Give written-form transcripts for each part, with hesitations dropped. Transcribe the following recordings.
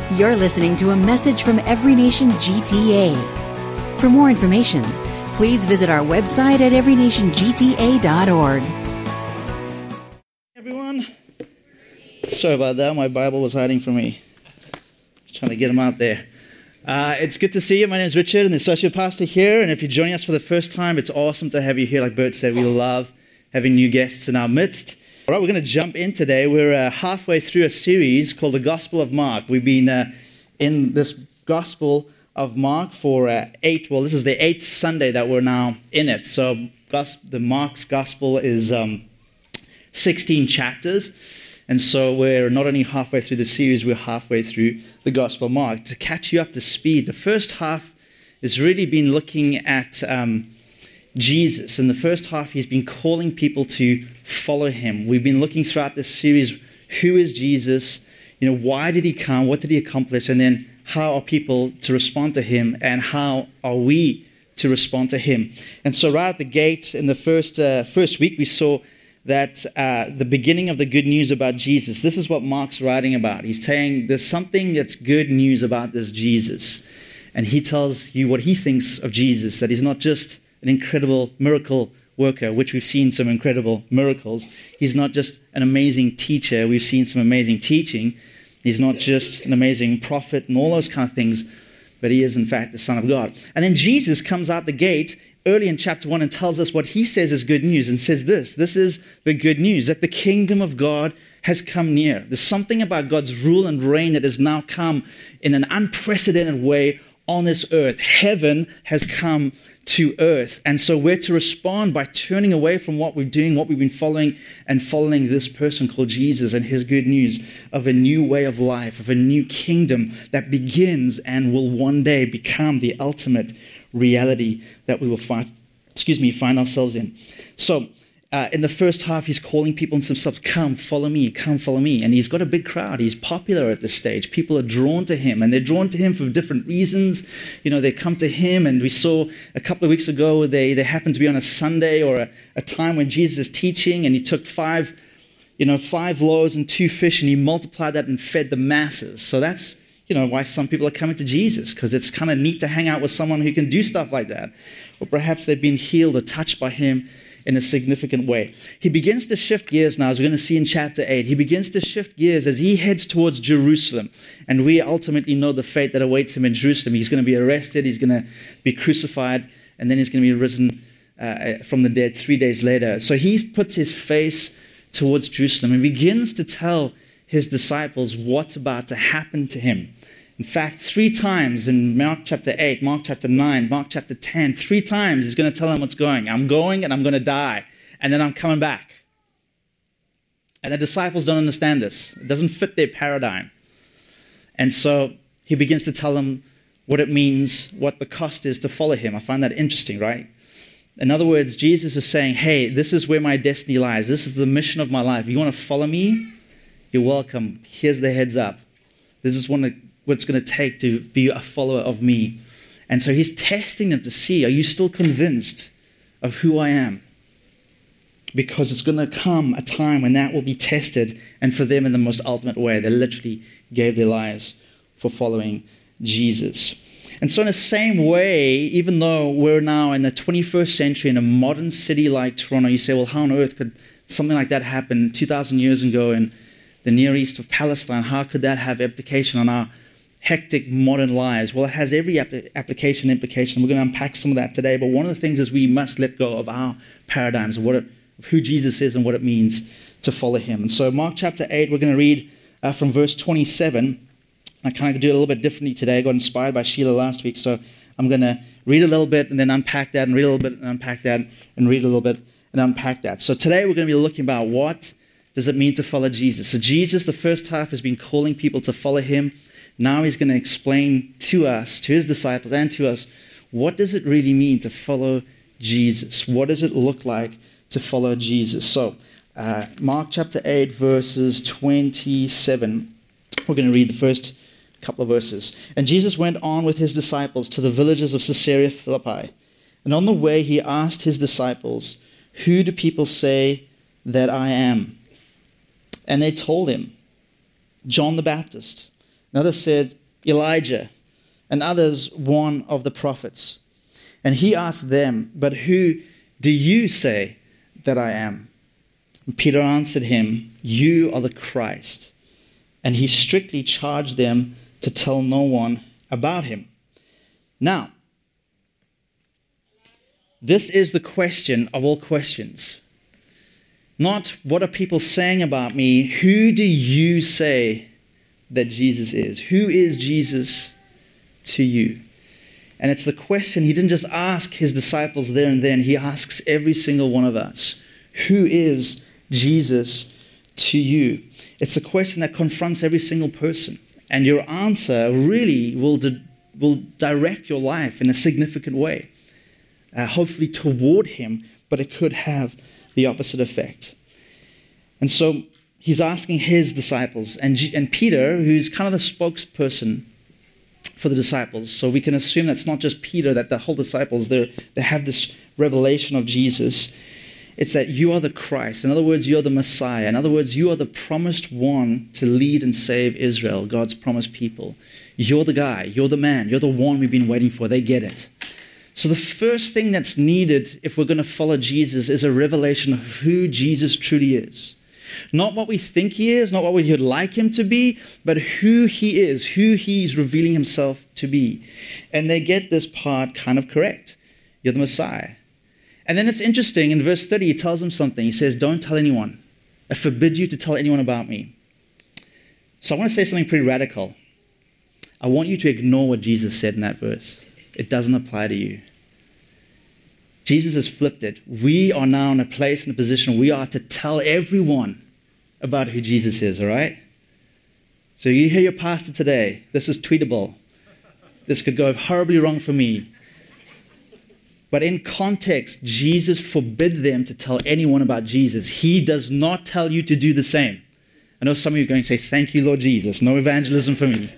You're listening to a message from Every Nation GTA. For more information, please visit our website at everynationgta.org. Everyone, sorry about that. My Bible was hiding from me. Just trying to get them out there. It's good to see you. My name is Richard, and the associate pastor here. And if you're joining us for the first time, it's awesome to have you here. Like Bert said, we love having new guests in our midst. All right, we're going to jump in today. We're halfway through a series called The Gospel of Mark. We've been in this Gospel of Mark for this is the 8th Sunday that we're now in it. So the Mark's Gospel is 16 chapters. And so we're not only halfway through the series, we're halfway through the Gospel of Mark. To catch you up to speed, the first half has really been looking at Jesus. In the first half, he's been calling people to follow him. We've been looking throughout this series, who is Jesus? Why did he come? What did he accomplish? And then how are people to respond to him? And how are we to respond to him? And so right at the gate in the first week, we saw that the beginning of the good news about Jesus. This is what Mark's writing about. He's saying there's something that's good news about this Jesus. And he tells you what he thinks of Jesus, that he's not just an incredible miracle worker, which we've seen some incredible miracles. He's not just an amazing teacher. We've seen some amazing teaching. He's not just an amazing prophet and all those kind of things, but he is, in fact, the Son of God. And then Jesus comes out the gate early in chapter 1 and tells us what he says is good news, and says this is the good news, that the kingdom of God has come near. There's something about God's rule and reign that has now come in an unprecedented way on this earth. Heaven has come to earth. And so we're to respond by turning away from what we're doing, what we've been following, and following this person called Jesus and his good news of a new way of life, of a new kingdom that begins and will one day become the ultimate reality that we will find ourselves in. So in the first half, he's calling people into himself, come, follow me, come, follow me. And he's got a big crowd. He's popular at this stage. People are drawn to him, and they're drawn to him for different reasons. They come to him, and we saw a couple of weeks ago, they happened to be on a Sunday or a time when Jesus is teaching, and he took five loaves and 2 fish, and he multiplied that and fed the masses. So that's why some people are coming to Jesus, because it's kind of neat to hang out with someone who can do stuff like that. Or perhaps they've been healed or touched by him in a significant way. He begins to shift gears now, as we're going to see in chapter 8. He begins to shift gears as he heads towards Jerusalem. And we ultimately know the fate that awaits him in Jerusalem. He's going to be arrested, he's going to be crucified, and then he's going to be risen from the dead 3 days later. So he puts his face towards Jerusalem and begins to tell his disciples what's about to happen to him. In fact, 3 times in Mark chapter 8, Mark chapter 9, Mark chapter 10, 3 times he's going to tell them what's going. I'm going and I'm going to die, and then I'm coming back. And the disciples don't understand this. It doesn't fit their paradigm. And so he begins to tell them what it means, what the cost is to follow him. I find that interesting, right? In other words, Jesus is saying, hey, this is where my destiny lies. This is the mission of my life. If you want to follow me, you're welcome. Here's the heads up. This is what it's going to take to be a follower of me. And so he's testing them to see, are you still convinced of who I am? Because it's going to come a time when that will be tested, and for them in the most ultimate way. They literally gave their lives for following Jesus. And so in the same way, even though we're now in the 21st century in a modern city like Toronto, you say, well, how on earth could something like that happen 2,000 years ago in the Near East of Palestine? How could that have implication on our hectic modern lives? Well, it has every implication. We're going to unpack some of that today. But one of the things is we must let go of our paradigms of who Jesus is and what it means to follow him. And so Mark chapter 8, we're going to read from verse 27. I kind of do it a little bit differently today. I got inspired by Sheila last week. So I'm going to read a little bit and then unpack that, and read a little bit and unpack that, and read a little bit and unpack that. So today we're going to be looking about what does it mean to follow Jesus. So Jesus, the first half, has been calling people to follow him. Now he's going to explain to us, to his disciples and to us, what does it really mean to follow Jesus? What does it look like to follow Jesus? So Mark chapter 8, verses 27. We're going to read the first couple of verses. And Jesus went on with his disciples to the villages of Caesarea Philippi. And on the way he asked his disciples, who do people say that I am? And they told him, John the Baptist. Another said Elijah, and others one of the prophets. And he asked them, but who do you say that I am? And Peter answered him, you are the Christ. And he strictly charged them to tell no one about him. Now, this is the question of all questions. Not what are people saying about me? Who do you say that Jesus is? Who is Jesus to you? And it's the question he didn't just ask his disciples there and then. He asks every single one of us. Who is Jesus to you? It's the question that confronts every single person. And your answer really will direct your life in a significant way. Hopefully toward him, but it could have the opposite effect. And so he's asking his disciples, and Peter, who's kind of the spokesperson for the disciples. So we can assume that's not just Peter, that the whole disciples, they have this revelation of Jesus. It's that you are the Christ. In other words, you're the Messiah. In other words, you are the promised one to lead and save Israel, God's promised people. You're the guy. You're the man. You're the one we've been waiting for. They get it. So the first thing that's needed if we're going to follow Jesus is a revelation of who Jesus truly is. Not what we think he is, not what we would like him to be, but who he is, who he's revealing himself to be. And they get this part kind of correct. You're the Messiah. And then it's interesting, in verse 30, he tells them something. He says, don't tell anyone. I forbid you to tell anyone about me. So I want to say something pretty radical. I want you to ignore what Jesus said in that verse. It doesn't apply to you. Jesus has flipped it. We are now in a place, in a position, we are to tell everyone about who Jesus is, all right? So you hear your pastor today, this is tweetable. This could go horribly wrong for me. But in context, Jesus forbid them to tell anyone about Jesus. He does not tell you to do the same. I know some of you are going to say, thank you, Lord Jesus. No evangelism for me.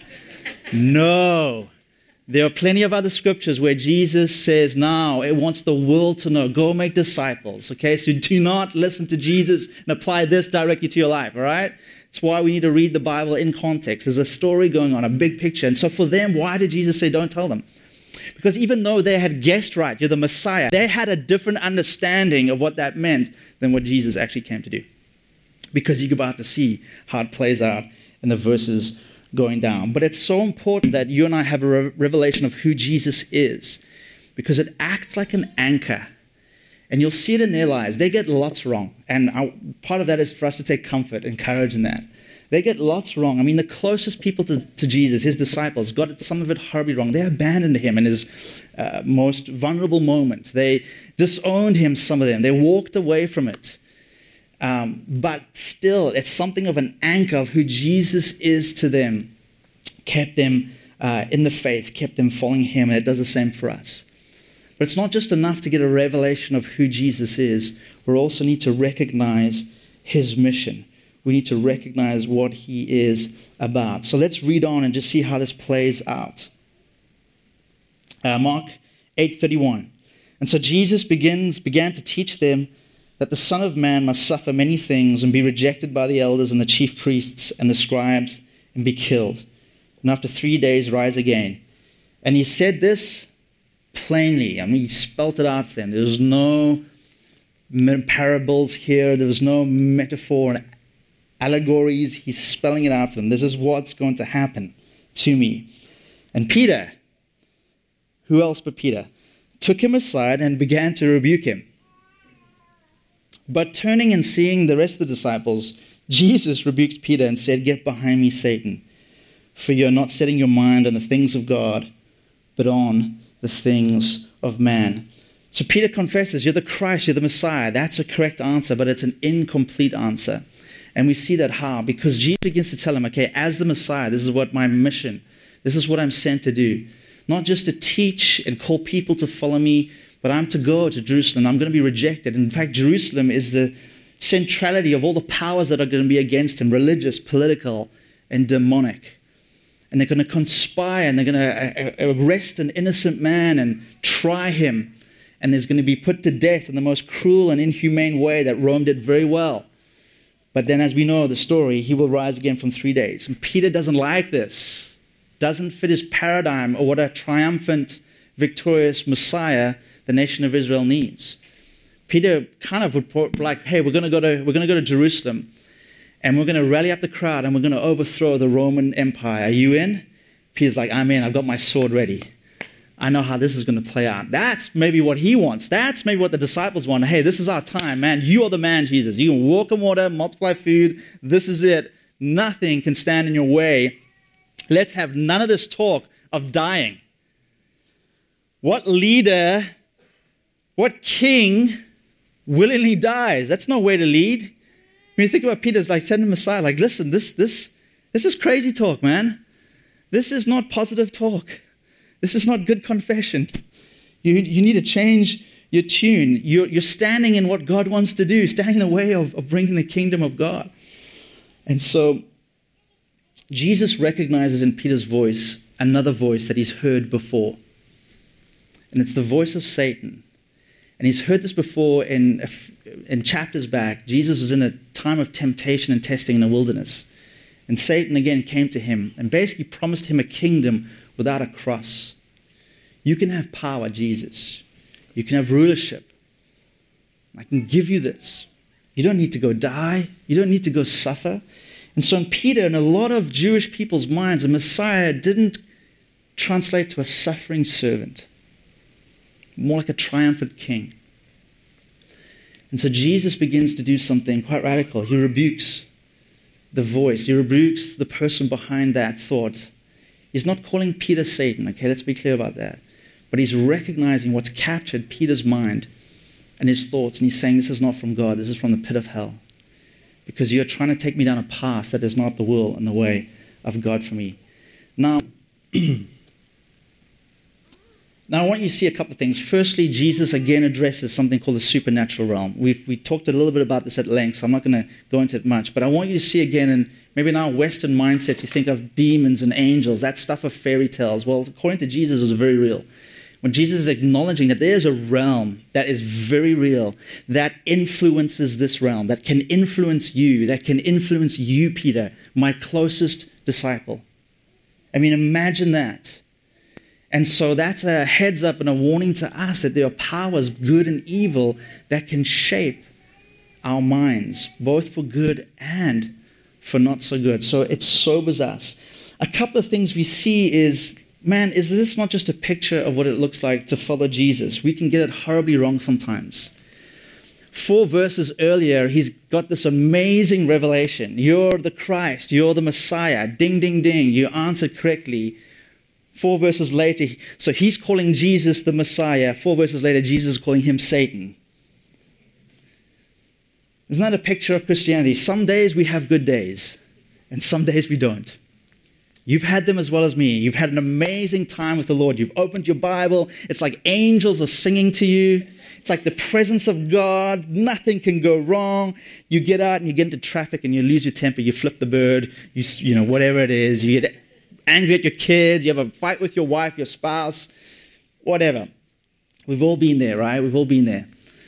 No. There are plenty of other scriptures where Jesus says, now it wants the world to know, go make disciples, okay? So do not listen to Jesus and apply this directly to your life, all right? It's why we need to read the Bible in context. There's a story going on, a big picture. And so for them, why did Jesus say, don't tell them? Because even though they had guessed right, you're the Messiah, they had a different understanding of what that meant than what Jesus actually came to do. Because you're about to see how it plays out in the verses going down. But it's so important that you and I have a revelation of who Jesus is, because it acts like an anchor. And you'll see it in their lives. They get lots wrong. And part of that is for us to take comfort and courage in that. They get lots wrong. I mean, the closest people to Jesus, his disciples, got some of it horribly wrong. They abandoned him in his most vulnerable moments. They disowned him, some of them. They walked away from it. But still, it's something of an anchor of who Jesus is to them. Kept them in the faith, kept them following him, and it does the same for us. But it's not just enough to get a revelation of who Jesus is. We also need to recognize his mission. We need to recognize what he is about. So let's read on and just see how this plays out. Mark 8:31. And so Jesus began to teach them that the Son of Man must suffer many things and be rejected by the elders and the chief priests and the scribes and be killed, and after 3 days rise again. And he said this plainly. I mean, he spelt it out for them. There was no parables here. There was no metaphor and allegories. He's spelling it out for them. This is what's going to happen to me. And Peter, who else but Peter, took him aside and began to rebuke him. But turning and seeing the rest of the disciples, Jesus rebuked Peter and said, "Get behind me, Satan, for you're not setting your mind on the things of God, but on the things of man." So Peter confesses, you're the Christ, you're the Messiah. That's a correct answer, but it's an incomplete answer. And we see that how? Because Jesus begins to tell him, okay, as the Messiah, this is what my mission, this is what I'm sent to do. Not just to teach and call people to follow me, but I'm to go to Jerusalem. I'm going to be rejected. In fact, Jerusalem is the centrality of all the powers that are going to be against him, religious, political, and demonic. And they're going to conspire, and they're going to arrest an innocent man and try him. And he's going to be put to death in the most cruel and inhumane way that Rome did very well. But then, as we know the story, he will rise again from 3 days. And Peter doesn't like this. doesn't fit his paradigm or what a triumphant, victorious Messiah the nation of Israel needs. Peter kind of would put like, hey, we're going to go to Jerusalem, and we're going to rally up the crowd, and we're going to overthrow the Roman Empire. Are you in? Peter's like, I'm in. I've got my sword ready. I know how this is going to play out. That's maybe what he wants. That's maybe what the disciples want. Hey, this is our time, man. You are the man, Jesus. You can walk on water, multiply food. This is it. Nothing can stand in your way. Let's have none of this talk of dying. What leader, what king willingly dies? That's no way to lead. When you think about Peter's like sending him aside, like, listen, this is crazy talk, man. This is not positive talk. This is not good confession. You need to change your tune. You're standing in what God wants to do, standing in the way of bringing the kingdom of God. And so Jesus recognizes in Peter's voice another voice that he's heard before. And it's the voice of Satan. And he's heard this before in chapters back. Jesus was in a time of temptation and testing in the wilderness. And Satan again came to him and basically promised him a kingdom without a cross. You can have power, Jesus. You can have rulership. I can give you this. You don't need to go die. You don't need to go suffer. And so in Peter and a lot of Jewish people's minds, the Messiah didn't translate to a suffering servant, more like a triumphant king. And so Jesus begins to do something quite radical. He rebukes the voice. He rebukes the person behind that thought. He's not calling Peter Satan, okay? Let's be clear about that. But he's recognizing what's captured Peter's mind and his thoughts, and he's saying, this is not from God, this is from the pit of hell. Because you're trying to take me down a path that is not the will and the way of God for me. Now, I want you to see a couple of things. Firstly, Jesus again addresses something called the supernatural realm. We talked a little bit about this at length, so I'm not going to go into it much. But I want you to see again, and maybe in our Western mindset, you think of demons and angels, that stuff of fairy tales. Well, according to Jesus, it was very real. When Jesus is acknowledging that there's a realm that is very real, that influences this realm, that can influence you, Peter, my closest disciple. I mean, imagine that. And so that's a heads up and a warning to us that there are powers, good and evil, that can shape our minds, both for good and for not so good. So it sobers us. A couple of things we see is, man, is this not just a picture of what it looks like to follow Jesus? We can get it horribly wrong sometimes. 4 verses earlier, he's got this amazing revelation. You're the Christ. You're the Messiah. Ding, ding, ding. You answered correctly. 4 verses later, so he's calling Jesus the Messiah. 4 verses later, Jesus is calling him Satan. Isn't that a picture of Christianity? Some days we have good days, and some days we don't. You've had them as well as me. You've had an amazing time with the Lord. You've opened your Bible. It's like angels are singing to you. It's like the presence of God. Nothing can go wrong. You get out and you get into traffic and you lose your temper. You flip the bird. You know, whatever it is. You get angry at your kids. You have a fight with your wife, your spouse, whatever. We've all been there, right? We've all been there.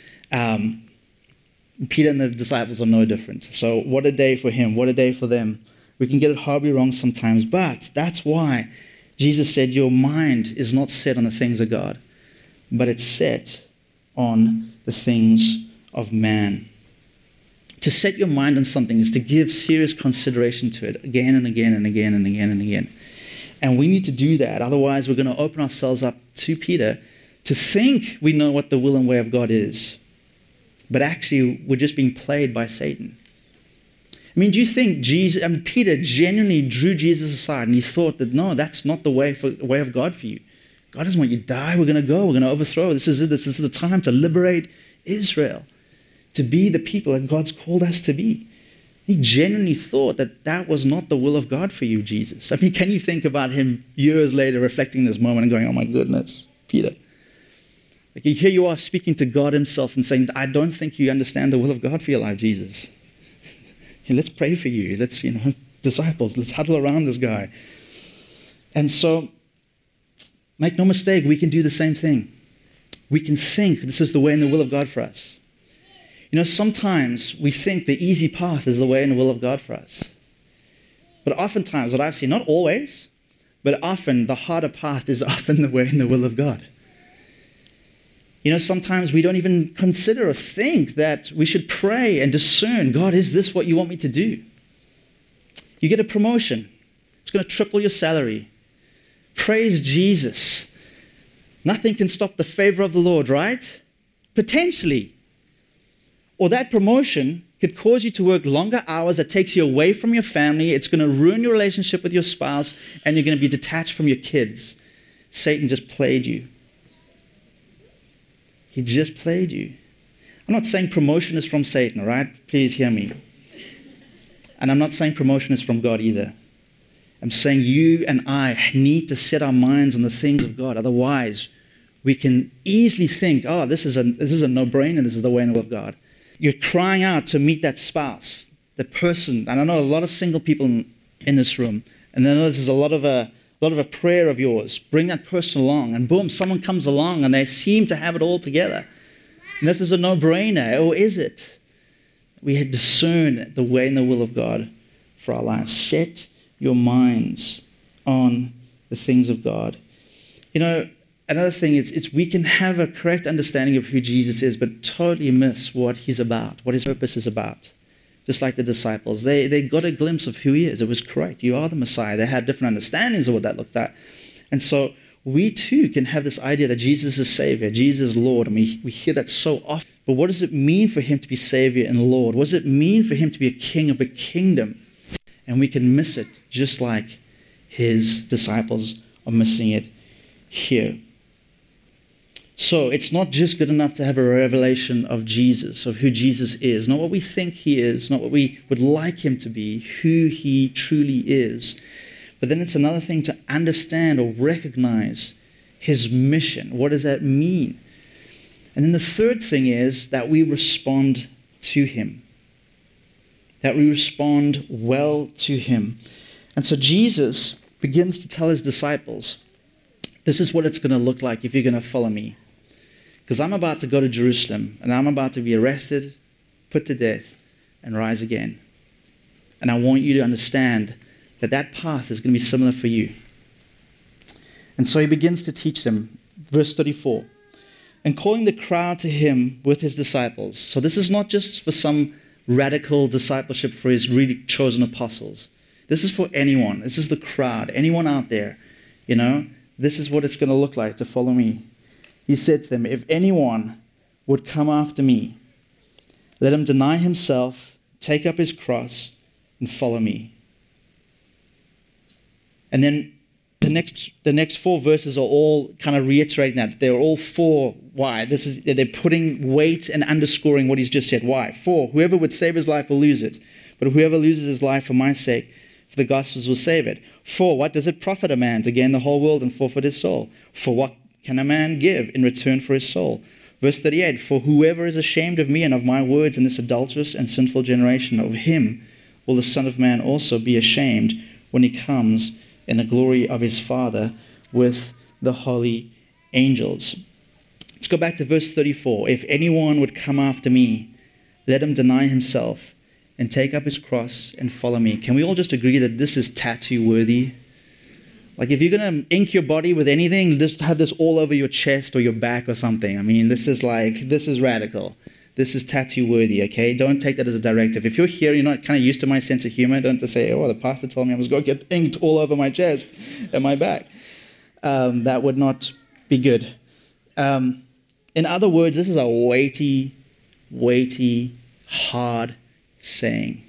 Peter and the disciples are no different. So what a day for him. What a day for them. We can get it horribly wrong sometimes, but that's why Jesus said your mind is not set on the things of God, but it's set on the things of man. To set your mind on something is to give serious consideration to it again and again and again and again and again. And we need to do that. Otherwise, we're going to open ourselves up to Peter to think we know what the will and way of God is. But actually, we're just being played by Satan. I mean, do you think Peter genuinely drew Jesus aside and he thought that, no, that's not the way of God for you. God doesn't want you to die. We're going to go. We're going to overthrow. This is it. This is the time to liberate Israel, to be the people that God's called us to be. He genuinely thought that that was not the will of God for you, Jesus. I mean, can you think about him years later reflecting this moment and going, oh my goodness, Peter. Like here you are speaking to God himself and saying, I don't think you understand the will of God for your life, Jesus. Let's pray for you. Let's, disciples, let's huddle around this guy. And so, make no mistake, we can do the same thing. We can think this is the way and the will of God for us. Sometimes we think the easy path is the way and the will of God for us. But oftentimes, what I've seen, not always, But often, the harder path is often the way in the will of God. You know, sometimes we don't even consider or think that we should pray and discern, God, is this what you want me to do? You get a promotion. It's going to triple your salary. Praise Jesus. Nothing can stop the favor of the Lord, right? Potentially. Or that promotion could cause you to work longer hours that takes you away from your family. It's going to ruin your relationship with your spouse, and you're going to be detached from your kids. Satan just played you. He just played you. I'm not saying promotion is from Satan, all right? Please hear me. And I'm not saying promotion is from God either. I'm saying you and I need to set our minds on the things of God. Otherwise, we can easily think, oh, this is a no-brainer. This is the way of God. You're crying out to meet that spouse, that person. And I know a lot of single people in this room. And I know this is a lot of a prayer of yours. Bring that person along. And boom, someone comes along and they seem to have it all together. And this is a no-brainer. Or is it? We had discerned the way and the will of God for our lives. Set your minds on the things of God. You know, another thing is we can have a correct understanding of who Jesus is, but totally miss what he's about, what his purpose is about. Just like the disciples. They got a glimpse of who he is. It was correct. You are the Messiah. They had different understandings of what that looked like. And so we too can have this idea that Jesus is Savior, Jesus is Lord. And we hear that so often. But what does it mean for him to be Savior and Lord? What does it mean for him to be a king of a kingdom? And we can miss it just like his disciples are missing it here. So it's not just good enough to have a revelation of Jesus, of who Jesus is, not what we think he is, not what we would like him to be, who he truly is. But then it's another thing to understand or recognize his mission. What does that mean? And then the third thing is that we respond to him. That we respond well to him. And so Jesus begins to tell his disciples, this is what it's going to look like if you're going to follow me. Because I'm about to go to Jerusalem, and I'm about to be arrested, put to death, and rise again. And I want you to understand that that path is going to be similar for you. And so he begins to teach them. Verse 34. And calling the crowd to him with his disciples. So this is not just for some radical discipleship for his really chosen apostles. This is for anyone. This is the crowd. Anyone out there, you know, this is what it's going to look like to follow me. He said to them, if anyone would come after me, let him deny himself, take up his cross, and follow me. And then the next four verses are all kind of reiterating that. They're all for why. They're putting weight and underscoring what he's just said. Why? For whoever would save his life will lose it. But whoever loses his life for my sake, for the gospels will save it. For what does it profit a man to gain the whole world and forfeit his soul? For what can a man give in return for his soul? Verse 38, for whoever is ashamed of me and of my words in this adulterous and sinful generation, of him will the Son of Man also be ashamed when he comes in the glory of his Father with the holy angels. Let's go back to verse 34. If anyone would come after me, let him deny himself and take up his cross and follow me. Can we all just agree that this is tattoo worthy? Like if you're going to ink your body with anything, just have this all over your chest or your back or something. I mean, this is radical. This is tattoo worthy, okay? Don't take that as a directive. If you're here, you're not kind of used to my sense of humor, don't just say, oh, the pastor told me I was going to get inked all over my chest and my back. That would not be good. In other words, this is a weighty, hard saying.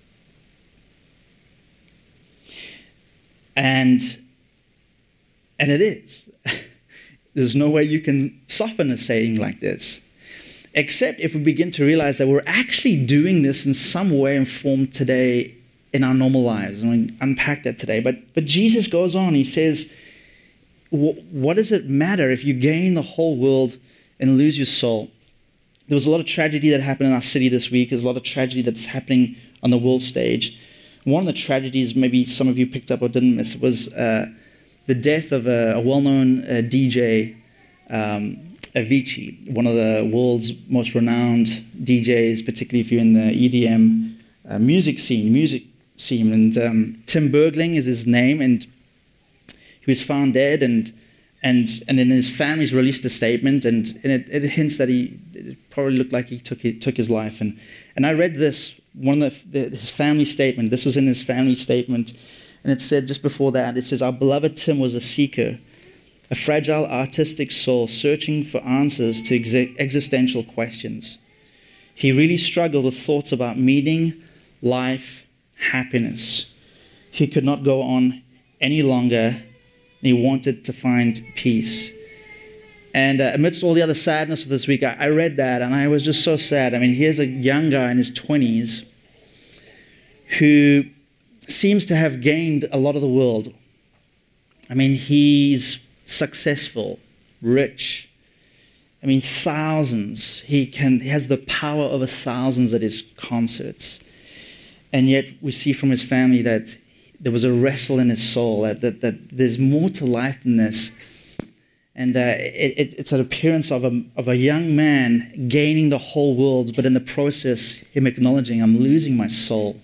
And it is. There's no way you can soften a saying like this. Except if we begin to realize that we're actually doing this in some way and form today in our normal lives. And we unpack that today. But Jesus goes on. He says, what does it matter if you gain the whole world and lose your soul? There was a lot of tragedy that happened in our city this week. There's a lot of tragedy that's happening on the world stage. One of the tragedies maybe some of you picked up or didn't miss was the death of a well-known DJ, Avicii, one of the world's most renowned DJs, particularly if you're in the EDM music scene. And Tim Bergling is his name, and he was found dead, and then his family's released a statement, and it hints that it probably looked like he took his life. And I read this, his family statement. This was in his family statement, and it said just before that, it says, "Our beloved Tim was a seeker, a fragile artistic soul searching for answers to existential questions. He really struggled with thoughts about meaning, life, happiness. He could not go on any longer. He wanted to find peace." And amidst all the other sadness of this week, I read that and I was just so sad. I mean, here's a young guy in his 20s who seems to have gained a lot of the world. I mean, he's successful, rich. I mean, thousands. He has the power over thousands at his concerts. And yet we see from his family that there was a wrestle in his soul, that there's more to life than this. And it's an appearance of a young man gaining the whole world, but in the process, him acknowledging, I'm losing my soul.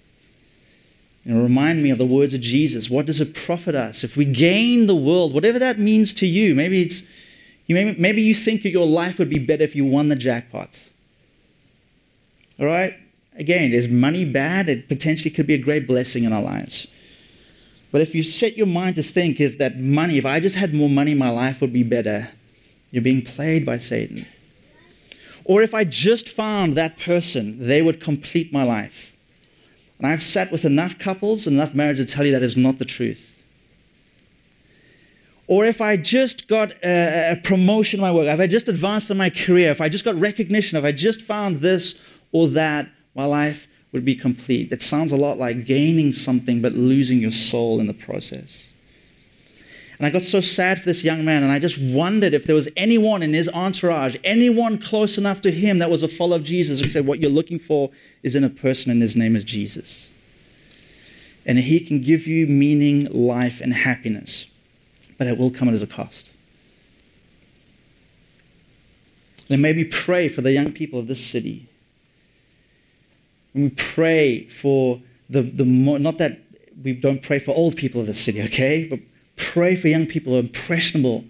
Remind me of the words of Jesus. What does it profit us if we gain the world, whatever that means to you? Maybe you think your life would be better if you won the jackpot. All right? Again, is money bad? It potentially could be a great blessing in our lives. But if you set your mind to think if I just had more money, my life would be better, you're being played by Satan. Or if I just found that person, they would complete my life. And I've sat with enough couples and enough marriages to tell you that is not the truth. Or if I just got a promotion in my work, if I just advanced in my career, if I just got recognition, if I just found this or that, my life would be complete. That sounds a lot like gaining something but losing your soul in the process. And I got so sad for this young man, and I just wondered if there was anyone in his entourage, anyone close enough to him that was a follower of Jesus, who said, what you're looking for is in a person, and his name is Jesus. And he can give you meaning, life, and happiness, but it will come at a cost. And maybe pray for the young people of this city. And we pray for not that we don't pray for old people of the city, okay? But pray for young people who are impressionable,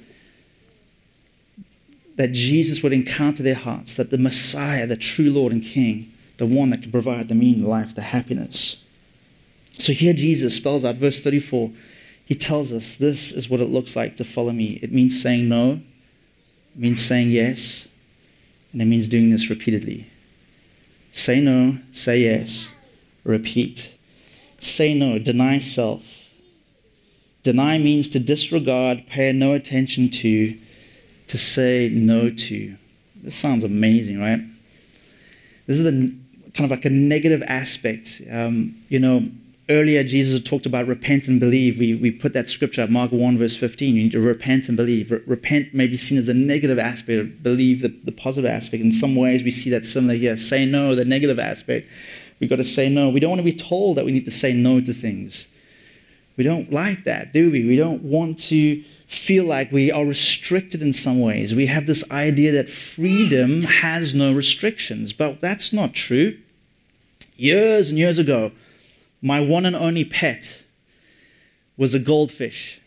that Jesus would encounter their hearts, that the Messiah, the true Lord and King, the one that can provide the meaning, life, the happiness. So here Jesus spells out verse 34. He tells us this is what it looks like to follow me. It means saying no. It means saying yes. And it means doing this repeatedly. Say no, say yes, repeat. Say no, deny self. Deny means to disregard, pay no attention to say no to. This sounds amazing, right? This is kind of like a negative aspect. Earlier Jesus talked about repent and believe. We put that scripture up, Mark 1 verse 15. You need to repent and believe. Repent may be seen as the negative aspect, believe the positive aspect. In some ways we see that similar here. Say no, the negative aspect. We've got to say no. We don't want to be told that we need to say no to things. We don't like that, do we? We don't want to feel like we are restricted in some ways. We have this idea that freedom has no restrictions, but that's not true. Years and years ago, my one and only pet was a goldfish.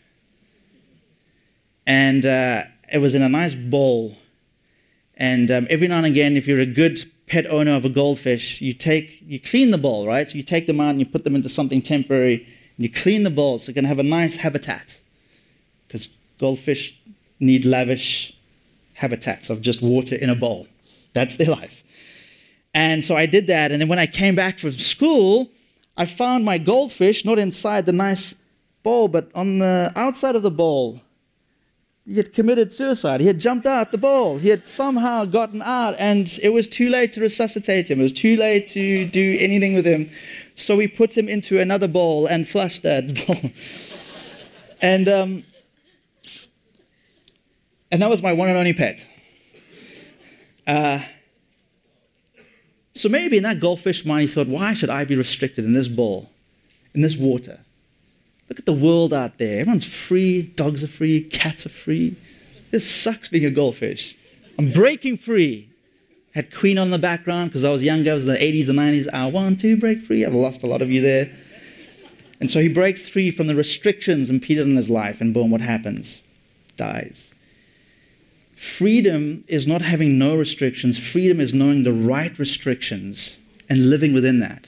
And it was in a nice bowl. And every now and again, if you're a good pet owner of a goldfish, you clean the bowl, right? So you take them out and you put them into something temporary, and you clean the bowl so you can have a nice habitat. Because goldfish need lavish habitats of just water in a bowl. That's their life. And so I did that, and then when I came back from school, I found my goldfish not inside the nice bowl, but on the outside of the bowl. He had committed suicide. He had jumped out the bowl. He had somehow gotten out, and it was too late to resuscitate him. It was too late to do anything with him. So we put him into another bowl and flushed that bowl. And that was my one and only pet. So maybe in that goldfish mind, he thought, why should I be restricted in this bowl, in this water? Look at the world out there. Everyone's free. Dogs are free. Cats are free. This sucks being a goldfish. I'm breaking free. Had Queen on the background because I was younger. It was the 80s and 90s. I want to break free. I've lost a lot of you there. And so he breaks free from the restrictions impeded on his life, and boom, what happens? Dies. Freedom is not having no restrictions. Freedom is knowing the right restrictions and living within that.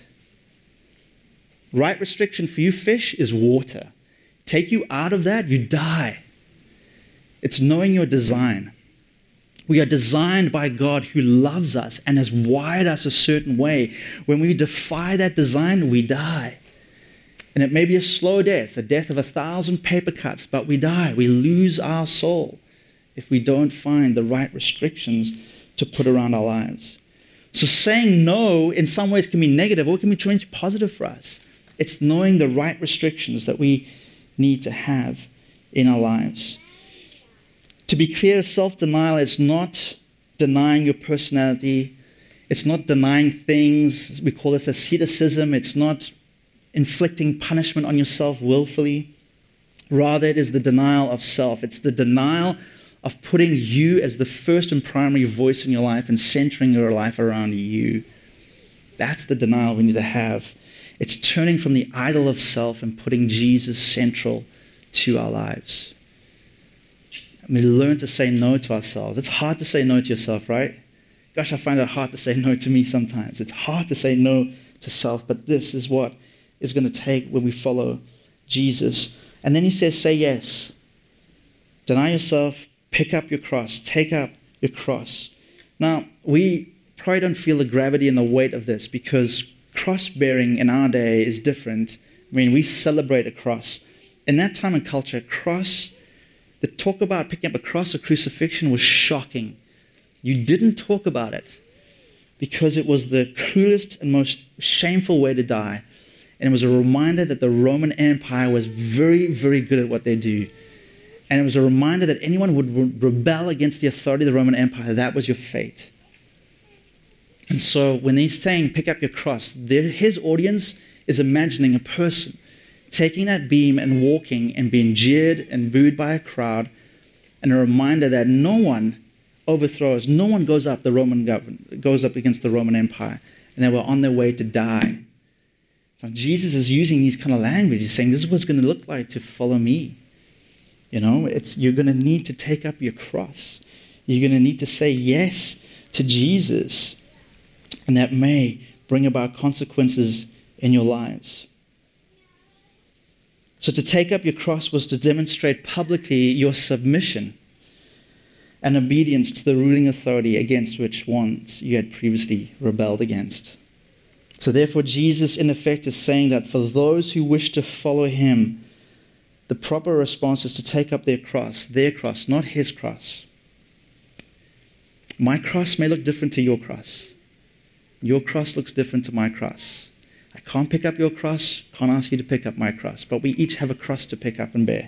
Right restriction for you, fish, is water. Take you out of that, you die. It's knowing your design. We are designed by God who loves us and has wired us a certain way. When we defy that design, we die. And it may be a slow death, a death of 1,000 paper cuts, but we die. We lose our soul if we don't find the right restrictions to put around our lives. So saying no in some ways can be negative, or it can be truly positive for us. It's knowing the right restrictions that we need to have in our lives. To be clear, self-denial is not denying your personality. It's not denying things. We call this asceticism. It's not inflicting punishment on yourself willfully. Rather, it is the denial of self. It's the denial of putting you as the first and primary voice in your life and centering your life around you. That's the denial we need to have. It's turning from the idol of self and putting Jesus central to our lives. We learn to say no to ourselves. It's hard to say no to yourself, right? Gosh, I find it hard to say no to me sometimes. It's hard to say no to self, but this is what it's going to take when we follow Jesus. And then he says, say yes. Deny yourself, pick up your cross, take up your cross. Now, we probably don't feel the gravity and the weight of this because cross-bearing in our day is different. I mean, we celebrate a cross. In that time and culture, the talk about picking up a cross or crucifixion was shocking. You didn't talk about it because it was the cruelest and most shameful way to die. And it was a reminder that the Roman Empire was very, very good at what they do. And it was a reminder that anyone who would rebel against the authority of the Roman Empire, that was your fate. And so when he's saying, pick up your cross, his audience is imagining a person taking that beam and walking and being jeered and booed by a crowd, and a reminder that no one overthrows, no one goes up against the Roman Empire, and they were on their way to die. So Jesus is using these kind of language. He's saying, this is what it's going to look like to follow me. You know, you're going to need to take up your cross. You're going to need to say yes to Jesus. And that may bring about consequences in your lives. So to take up your cross was to demonstrate publicly your submission and obedience to the ruling authority against which once you had previously rebelled against. So therefore, Jesus, in effect, is saying that for those who wish to follow him, the proper response is to take up their cross, not his cross. My cross may look different to your cross. Your cross looks different to my cross. I can't pick up your cross, can't ask you to pick up my cross, but we each have a cross to pick up and bear.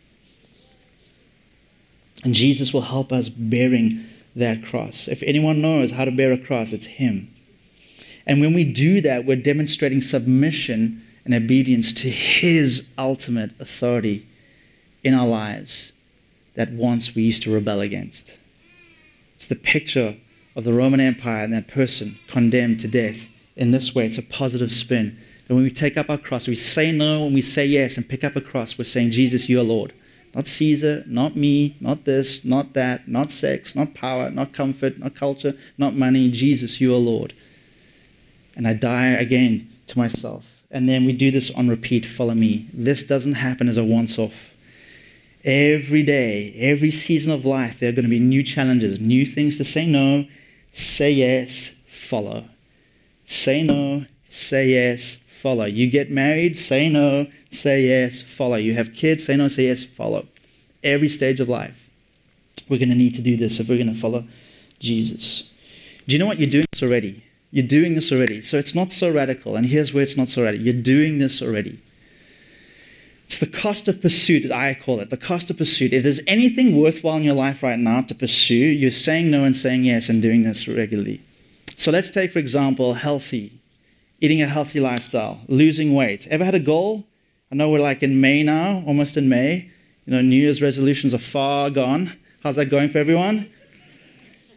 And Jesus will help us bearing that cross. If anyone knows how to bear a cross, it's him. And when we do that, we're demonstrating submission and obedience to his ultimate authority in our lives that once we used to rebel against. It's the picture of the Roman Empire and that person condemned to death. In this way, it's a positive spin. And when we take up our cross, we say no and we say yes and pick up a cross, we're saying, Jesus, you are Lord. Not Caesar, not me, not this, not that, not sex, not power, not comfort, not culture, not money. Jesus, you are Lord. And I die again to myself. And then we do this on repeat, follow me. This doesn't happen as a once-off. Every day, every season of life, there are going to be new challenges, new things to say no, say yes, follow. Say no, say yes, follow. You get married, say no, say yes, follow. You have kids, say no, say yes, follow. Every stage of life, we're going to need to do this if we're going to follow Jesus. Do you know what? You're doing this already. You're doing this already. So it's not so radical. And here's where it's not so radical. You're doing this already. It's the cost of pursuit, I call it. The cost of pursuit. If there's anything worthwhile in your life right now to pursue, you're saying no and saying yes and doing this regularly. So let's take, for example, eating a healthy lifestyle, losing weight. Ever had a goal? I know we're like in May now, almost in May. You know, New Year's resolutions are far gone. How's that going for everyone?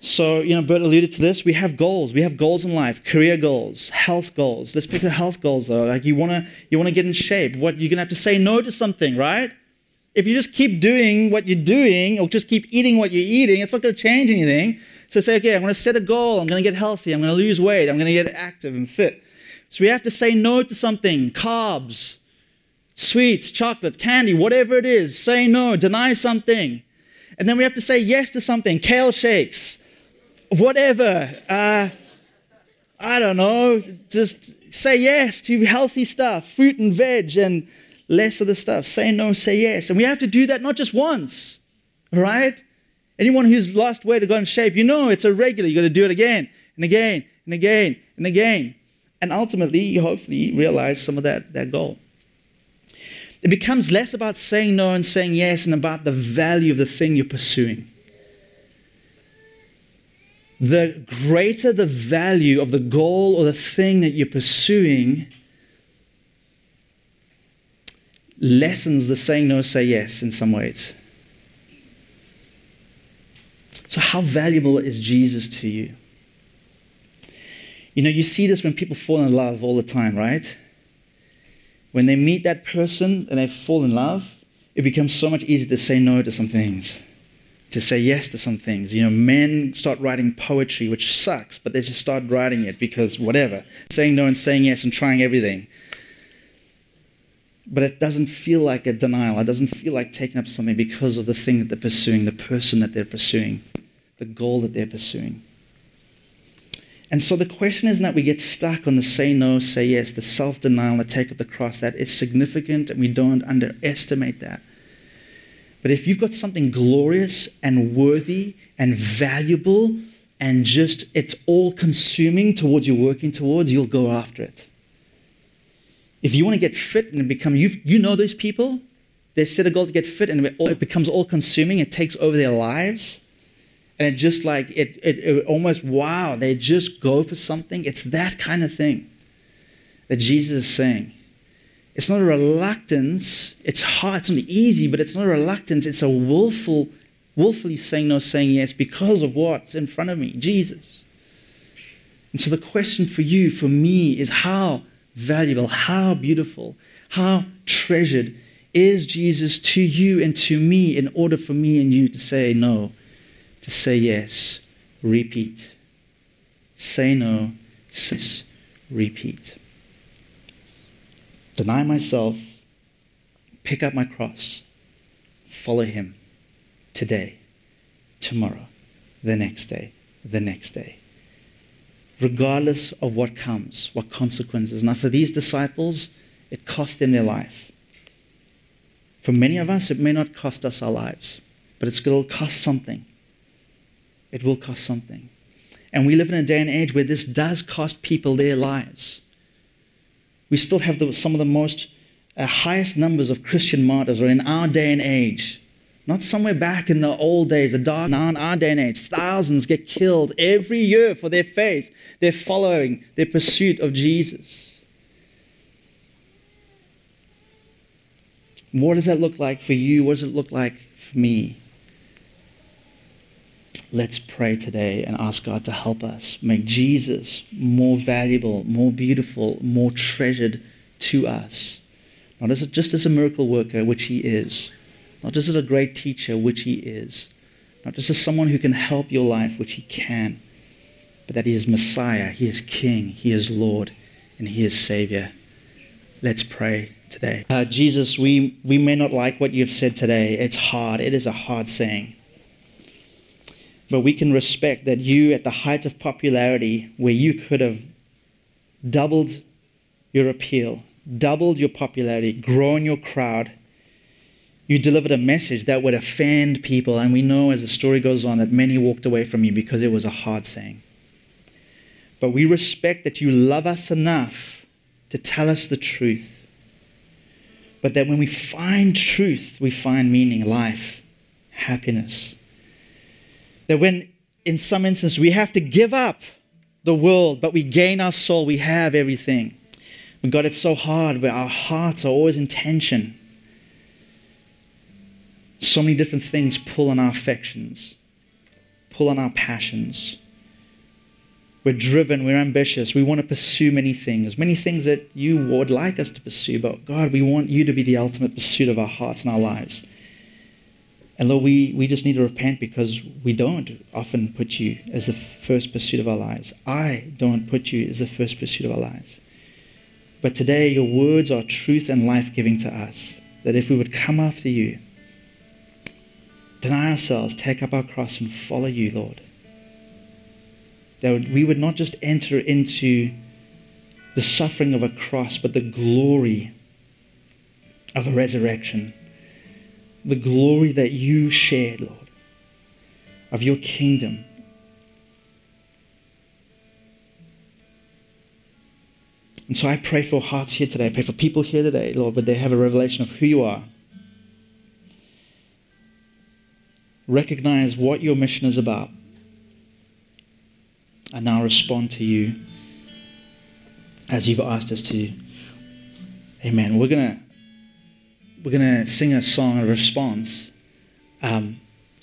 So, Bert alluded to this. We have goals. We have goals in life, career goals, health goals. Let's pick the health goals, though. Like you want to get in shape. You're going to have to say no to something, right? If you just keep doing what you're doing or just keep eating what you're eating, it's not going to change anything. So say, okay, I'm going to set a goal. I'm going to get healthy. I'm going to lose weight. I'm going to get active and fit. So we have to say no to something, carbs, sweets, chocolate, candy, whatever it is. Say no, deny something. And then we have to say yes to something, kale shakes, whatever. I don't know, just say yes to healthy stuff, fruit and veg, and less of the stuff. Say no, say yes. And we have to do that not just once, right? Anyone who's lost weight or got in shape, it's a regular. You got to do it again and again and again and again. And ultimately, you hopefully realize some of that goal. It becomes less about saying no and saying yes and about the value of the thing you're pursuing. The greater the value of the goal or the thing that you're pursuing lessens the saying no, say yes in some ways. So how valuable is Jesus to you? You see this when people fall in love all the time, right? When they meet that person and they fall in love, it becomes so much easier to say no to some things, to say yes to some things. Men start writing poetry, which sucks, but they just start writing it because whatever. Saying no and saying yes and trying everything. But it doesn't feel like a denial. It doesn't feel like taking up something because of the thing that they're pursuing, the person that they're pursuing, the goal that they're pursuing. And so the question isn't that we get stuck on the say no, say yes, the self-denial, the take up the cross. That is significant, and we don't underestimate that. But if you've got something glorious and worthy and valuable and just it's all-consuming towards you're working towards, you'll go after it. If you want to get fit and become, those people, they set a goal to get fit and it becomes all-consuming, it takes over their lives. And it just it almost, wow, they just go for something. It's that kind of thing that Jesus is saying. It's not a reluctance. It's hard. It's not easy, but it's not a reluctance. It's a willfully saying no, saying yes because of what's in front of me, Jesus. And so the question for you, for me, is how valuable, how beautiful, how treasured is Jesus to you and to me in order for me and you to say no, to say yes, repeat. Say no, say, repeat. Deny myself, pick up my cross, follow him today, tomorrow, the next day, the next day. Regardless of what comes, what consequences. Now for these disciples, it cost them their life. For many of us, it may not cost us our lives, but it's going to cost something. It will cost something. And we live in a day and age where this does cost people their lives. We still have some of the most highest numbers of Christian martyrs are in our day and age. Not somewhere back in the old days, now in our day and age. Thousands get killed every year for their faith, their following, their pursuit of Jesus. What does that look like for you? What does it look like for me? Let's pray today and ask God to help us make Jesus more valuable, more beautiful, more treasured to us. Not just as a miracle worker, which he is. Not just as a great teacher, which he is. Not just as someone who can help your life, which he can. But that he is Messiah, he is King, he is Lord, and he is Savior. Let's pray today. Jesus, we may not like what you've said today. It's hard. It is a hard saying. But we can respect that you, at the height of popularity, where you could have doubled your appeal, doubled your popularity, grown your crowd, you delivered a message that would offend people. And we know as the story goes on that many walked away from you because it was a hard saying. But we respect that you love us enough to tell us the truth. But that when we find truth, we find meaning, life, happiness. That when, in some instances, we have to give up the world, but we gain our soul, we have everything. We got it so hard where our hearts are always in tension. So many different things pull on our affections. pull on our passions. We're driven, we're ambitious, we want to pursue many things that you would like us to pursue. But God, we want you to be the ultimate pursuit of our hearts and our lives. And Lord, we just need to repent because we don't often put you as the first pursuit of our lives. I don't put you as the first pursuit of our lives. But today, your words are truth and life-giving to us. That if we would come after you, deny ourselves, take up our cross and follow you, Lord. That we would not just enter into the suffering of a cross, but the glory of a resurrection. The glory that you shared, Lord, of your kingdom. And so I pray for hearts here today. I pray for people here today, Lord, would they have a revelation of who you are. Recognize what your mission is about. And now respond to you as you've asked us to. Amen. We're gonna sing a song of response, and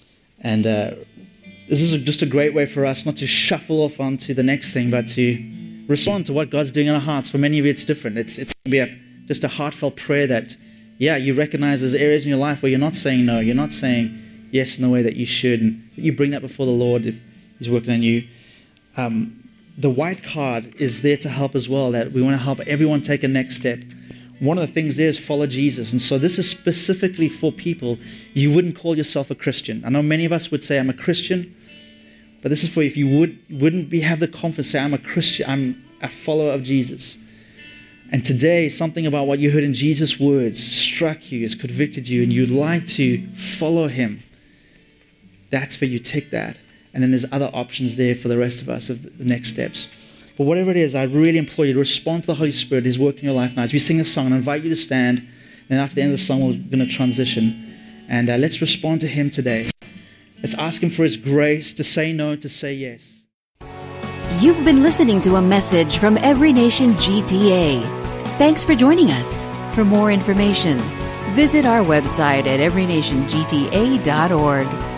this is just a great way for us not to shuffle off onto the next thing, but to respond to what God's doing in our hearts. For many of you, it's different. It's going to be just a heartfelt prayer that, you recognize there's areas in your life where you're not saying no, you're not saying yes in the way that you should, and you bring that before the Lord if He's working on you. The white card is there to help as well, that we want to help everyone take a next step. One of the things there is follow Jesus. And so this is specifically for people, you wouldn't call yourself a Christian. I know many of us would say, I'm a Christian. But this is for you if you wouldn't have the confidence, say, I'm a Christian, I'm a follower of Jesus. And today, something about what you heard in Jesus' words struck you, has convicted you, and you'd like to follow Him. That's where you tick that. And then there's other options there for the rest of us of the next steps. But whatever it is, I really implore you to respond to the Holy Spirit. He's working in your life now. As we sing this song, I invite you to stand. And after the end of the song, we're going to transition. And let's respond to Him today. Let's ask Him for His grace to say no, to say yes. You've been listening to a message from Every Nation GTA. Thanks for joining us. For more information, visit our website at everynationgta.org.